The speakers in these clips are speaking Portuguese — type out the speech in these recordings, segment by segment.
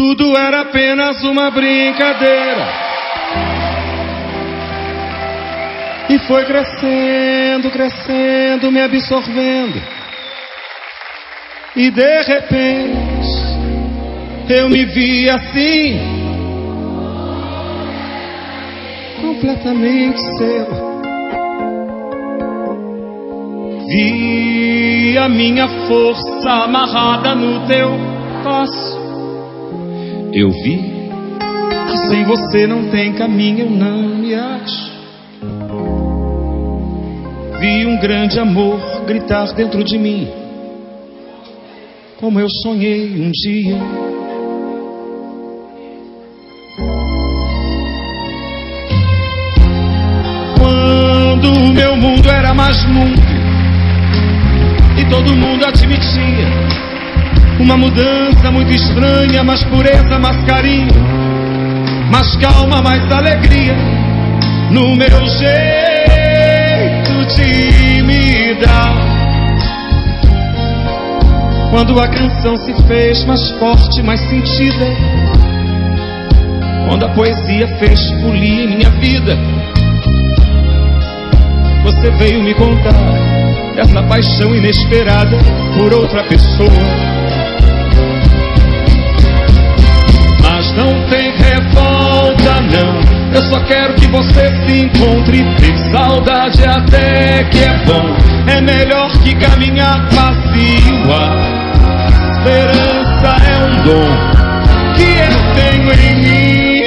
tudo era apenas uma brincadeira. E foi crescendo, crescendo, me absorvendo. E de repente eu me vi assim, completamente seu. Vi a minha força amarrada no teu passo. Eu vi que sem você não tem caminho, eu não me acho. Vi um grande amor gritar dentro de mim, como eu sonhei um dia. Quando o meu mundo era mais mundo e todo mundo admitia uma mudança muito estranha, mais pureza, mais carinho, mais calma, mais alegria no meu jeito de me dar. Quando a canção se fez mais forte, mais sentida, quando a poesia fez folia em minha vida, você veio me contar essa paixão inesperada por outra pessoa. Mas não tem revolta não, eu só quero que você se encontre. Ter saudade até que é bom, é melhor que caminhar vazio. A esperança é um dom que eu tenho em mim.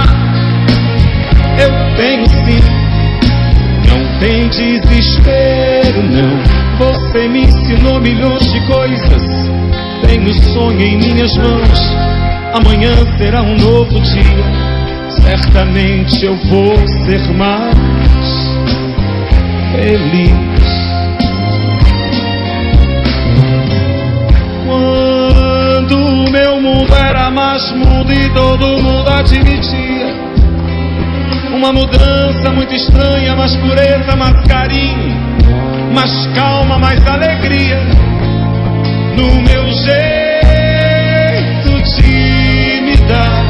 Eu tenho sim. Não tem desespero não, você me ensinou milhões de coisas. Tenho sonho em minhas mãos, amanhã será um novo dia. Certamente eu vou ser mais feliz. Quando o meu mundo era mais mundo e todo mundo admitia uma mudança muito estranha, mais pureza, mais carinho, mais calma, mais alegria no meu jeito de me dar.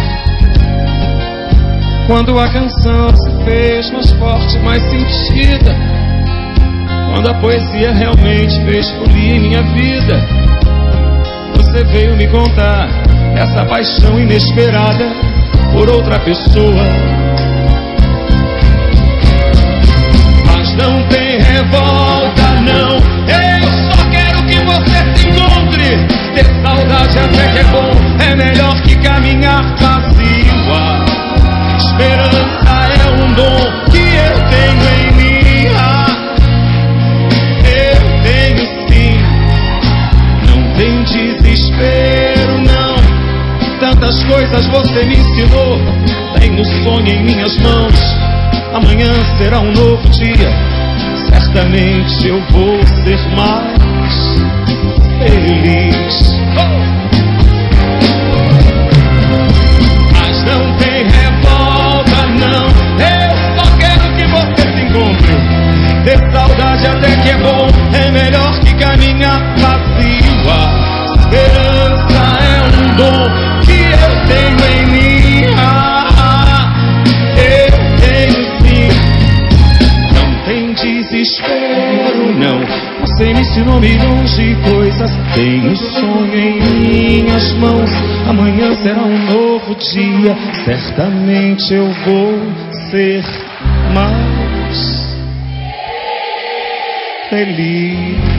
Quando a canção se fez mais forte, mais sentida, quando a poesia realmente fez folia em minha vida, você veio me contar essa paixão inesperada por outra pessoa. Não tem revolta não, eu só quero que você se encontre. Ter saudade até que é bom, é melhor que caminhar vazio. A esperança é um dom que eu tenho em mim. Eu tenho sim. Não tem desespero não, tantas coisas você me ensinou. Tenho sonho em minhas mãos, amanhã será um novo dia. Certamente eu vou ser mais feliz. Mas não tem revolta não, eu só quero que você se encontre. Ter saudade até que é bom, é melhor que caminhar vazio. A esperança é um dom que eu tenho em mim. Desespero não, você me ensinou milhões de coisas. Tenho sonho em minhas mãos, amanhã será um novo dia. Certamente eu vou ser mais feliz.